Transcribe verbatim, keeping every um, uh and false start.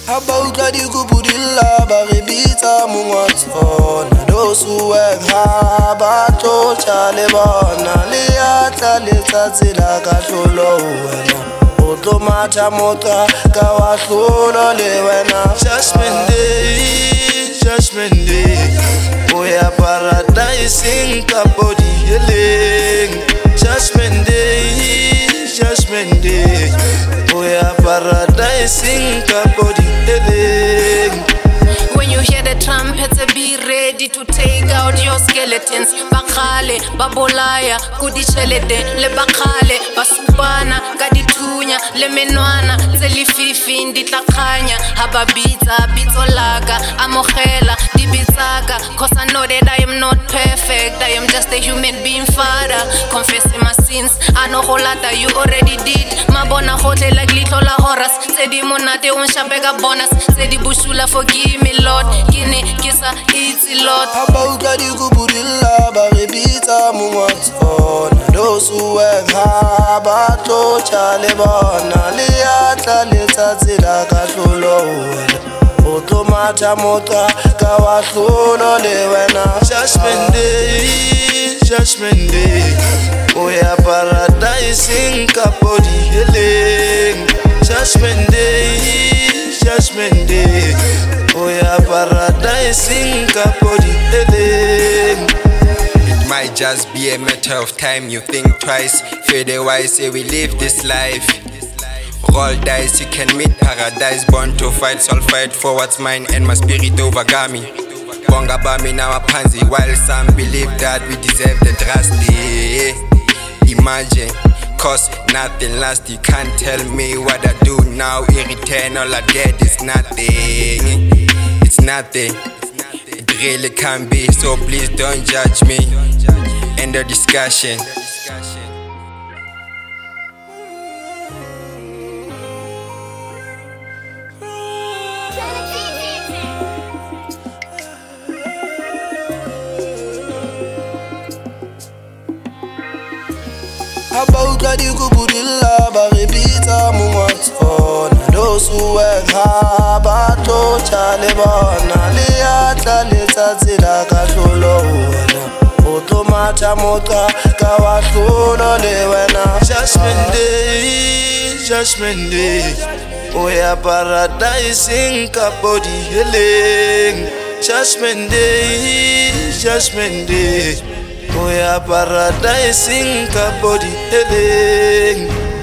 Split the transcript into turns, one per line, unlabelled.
Habauka di kupudilla baribita mungotona dosu wekha bato chale bona liatla letsatsi la katlolo wena o tlo matha moka ka wa hlolo le wena. Judgment Day, Judgment Day, o ya paradise ka body healing. Judgment Day, Judgment Day, o ya paradise ka body healing.
When you hear the trumpets, be ready to take out your skeletons. Bakale, babolaya, kudichelede, le bakale, basubana, kaditunya, le menwana, zelififi, nditlakanya, hababita, bitolaga, amohela, dibitaka. Cause I know that I am not perfect, I am just a human being, Father. Confessing my sins, I know holata you already did. Mabona hote like little la horas. Sedi monate unshabega bonus. Sedi bushula forgive me Lord. Kine kisa iti Lord.
Habauka di kupudilla baribita mungotona dosu wekha bato chale bona liatla letsatsi la katlolo wena o tlo matha moka ka wa hlolo le wena. Judgment Day, Judgment Day, o ya paradise ka body healing. Judgment Day, Judgment Day, o ya paradise ka body healing.
It might just be a matter of time, you think twice. Fade wise, say we live this life. Roll dice, you can meet paradise. Born to fight, so I'll fight for what's mine and my spirit over Gami. Bonga bami now a pansy, while some believe that we deserve the drastic. Imagine, cause nothing lasts. You can't tell me what I do now. In return, all I get is nothing. It's nothing. It really can be, so please don't judge me. End of discussion.
Habauka di kupudilla baribita mungotona dosu wekha bato chale bona liatla letsatsi la katlolo wena o tlo matha moka ka wa hlolo le wena. Judgment Day, Judgment Day, o ya paradise ka body healing. Judgment Day, Judgment Day, o ya paradise ka body healing.